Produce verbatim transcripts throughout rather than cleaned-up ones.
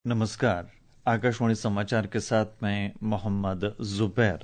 नमस्कार। आकाशवाणी समाचार के साथ मैं मोहम्मद जुबैर।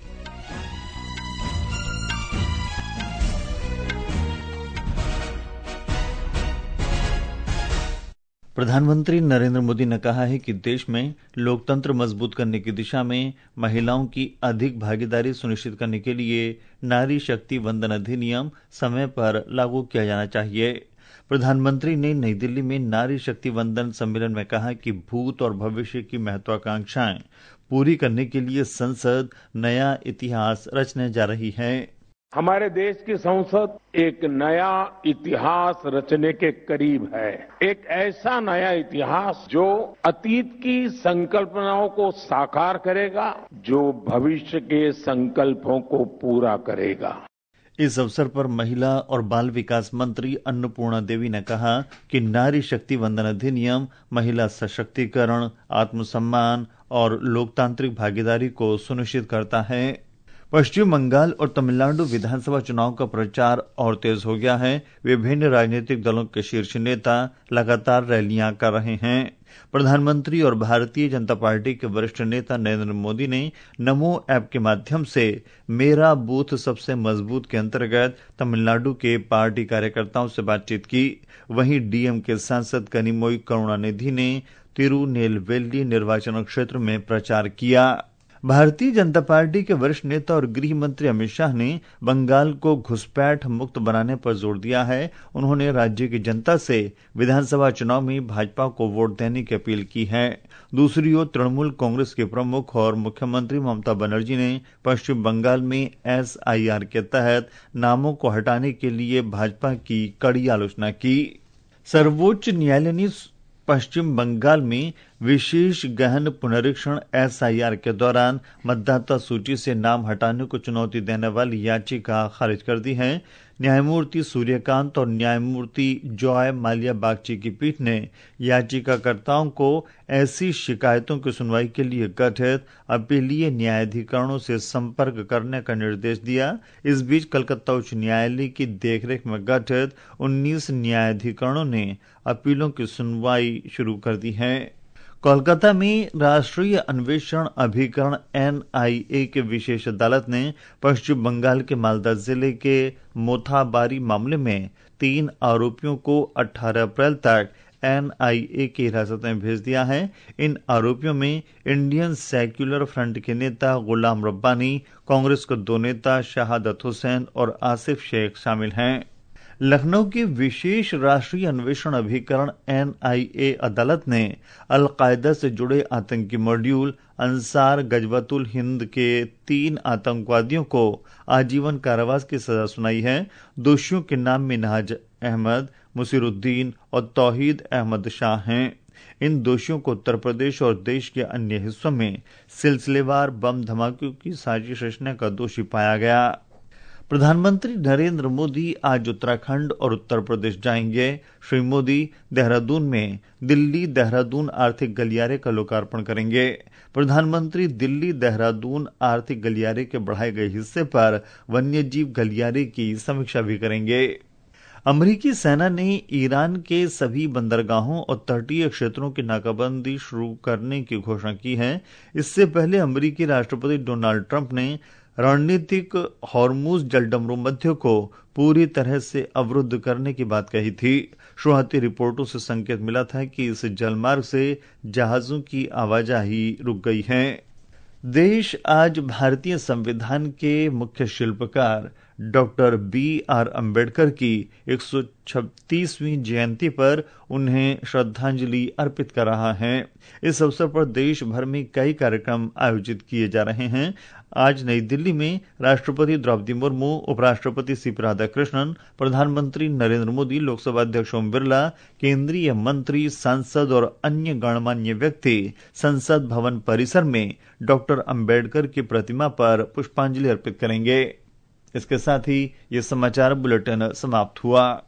प्रधानमंत्री नरेंद्र मोदी ने कहा है कि देश में लोकतंत्र मजबूत करने की दिशा में महिलाओं की अधिक भागीदारी सुनिश्चित करने के लिए नारी शक्ति वंदन अधिनियम समय पर लागू किया जाना चाहिए। प्रधानमंत्री ने नई दिल्ली में नारी शक्ति वंदन सम्मेलन में कहा कि भूत और भविष्य की महत्वाकांक्षाएं पूरी करने के लिए संसद नया इतिहास रचने जा रही है। हमारे देश की संसद एक नया इतिहास रचने के करीब है। एक ऐसा नया इतिहास जो अतीत की संकल्पनाओं को साकार करेगा, जो भविष्य के संकल्पों को पूरा करेगा। इस अवसर पर महिला और बाल विकास मंत्री अन्नपूर्णा देवी ने कहा कि नारी शक्ति वंदन अधिनियम महिला सशक्तिकरण, आत्मसम्मान और लोकतांत्रिक भागीदारी को सुनिश्चित करता है। पश्चिम बंगाल और तमिलनाडु विधानसभा चुनाव का प्रचार और तेज हो गया है। विभिन्न राजनीतिक दलों के शीर्ष नेता लगातार रैलियां कर रहे हैं। प्रधानमंत्री और भारतीय जनता पार्टी के वरिष्ठ नेता नरेंद्र मोदी ने नमो ऐप के माध्यम से मेरा बूथ सबसे मजबूत के अंतर्गत तमिलनाडु के पार्टी कार्यकर्ताओं से बातचीत की। वहीं डीएम के सांसद कनिमोई करुणानिधि ने तिरुनेलवेली निर्वाचन क्षेत्र में प्रचार किया। भारतीय जनता पार्टी के वरिष्ठ नेता और गृह मंत्री अमित शाह ने बंगाल को घुसपैठ मुक्त बनाने पर जोर दिया है। उन्होंने राज्य की जनता से विधानसभा चुनाव में भाजपा को वोट देने की अपील की है। दूसरी ओर तृणमूल कांग्रेस के प्रमुख और मुख्यमंत्री ममता बनर्जी ने पश्चिम बंगाल में एसआईआर के तहत नामों को हटाने के लिए भाजपा की कड़ी आलोचना की। सर्वोच्च न्यायालय ने पश्चिम बंगाल में विशेष गहन पुनरीक्षण एसआईआर के दौरान मतदाता सूची से नाम हटाने को चुनौती देने वाली याचिका खारिज कर दी है। न्यायमूर्ति सूर्यकांत और न्यायमूर्ति जॉय माल्या बागची की पीठ ने याचिकाकर्ताओं को ऐसी शिकायतों की सुनवाई के लिए गठित अपीलीय न्यायाधिकरणों से संपर्क करने का निर्देश दिया। इस बीच कलकत्ता उच्च न्यायालय की देखरेख में गठित उन्नीस न्यायाधिकरणों ने अपीलों की सुनवाई शुरू कर दी है। कोलकाता में राष्ट्रीय अन्वेषण अभिकरण एनआईए के विशेष अदालत ने पश्चिम बंगाल के मालदा जिले के मोथाबारी मामले में तीन आरोपियों को अठारह अप्रैल तक एनआईए की हिरासत में भेज दिया है। इन आरोपियों में इंडियन सेक्युलर फ्रंट के नेता गुलाम रब्बानी, कांग्रेस के दो नेता शहादत हुसैन और आसिफ शेख शामिल हैं। लखनऊ की विशेष राष्ट्रीय अन्वेषण अभिकरण एनआईए अदालत ने अल-कायदा से जुड़े आतंकी मॉड्यूल अंसार गजवतुल हिंद के तीन आतंकवादियों को आजीवन कारावास की सजा सुनाई है। दोषियों के नाम मिनहाज अहमद, मुसीरुद्दीन और तौहीद अहमद शाह हैं। इन दोषियों को उत्तर प्रदेश और देश के अन्य हिस्सों में सिलसिलेवार बम धमाकों की साजिश रचने का दोषी पाया गया। प्रधानमंत्री नरेंद्र मोदी आज उत्तराखंड और उत्तर प्रदेश जाएंगे। श्री मोदी देहरादून में दिल्ली देहरादून आर्थिक गलियारे का लोकार्पण करेंगे। प्रधानमंत्री दिल्ली देहरादून आर्थिक गलियारे के बढ़ाए गए हिस्से पर वन्यजीव गलियारे की समीक्षा भी करेंगे। अमेरिकी सेना ने ईरान के सभी बंदरगाहों और तटीय क्षेत्रों की नाकाबंदी शुरू करने की घोषणा की है। इससे पहले अमेरिकी राष्ट्रपति डोनाल्ड ट्रंप ने रणनीतिक हॉर्मुज जलडमरू मध्य को पूरी तरह से अवरुद्ध करने की बात कही थी। शुरुआती रिपोर्टों से संकेत मिला था कि इस जलमार्ग से जहाजों की आवाजाही रुक गई है। देश आज भारतीय संविधान के मुख्य शिल्पकार डॉक्टर बी आर अम्बेडकर की एक सौ छत्तीसवीं जयंती पर उन्हें श्रद्धांजलि अर्पित कर रहा है। इस अवसर पर देश भर में कई कार्यक्रम आयोजित किए जा रहे हैं। आज नई दिल्ली में राष्ट्रपति द्रौपदी मुर्मू, उपराष्ट्रपति सीपी राधाकृष्णन, प्रधानमंत्री नरेंद्र मोदी, लोकसभा अध्यक्ष ओम बिरला, केंद्रीय मंत्री, सांसद और अन्य गणमान्य व्यक्ति संसद भवन परिसर में डॉक्टर अम्बेडकर की प्रतिमा पर पुष्पांजलि अर्पित करेंगे। इसके साथ ही ये समाचार बुलेटिन समाप्त हुआ।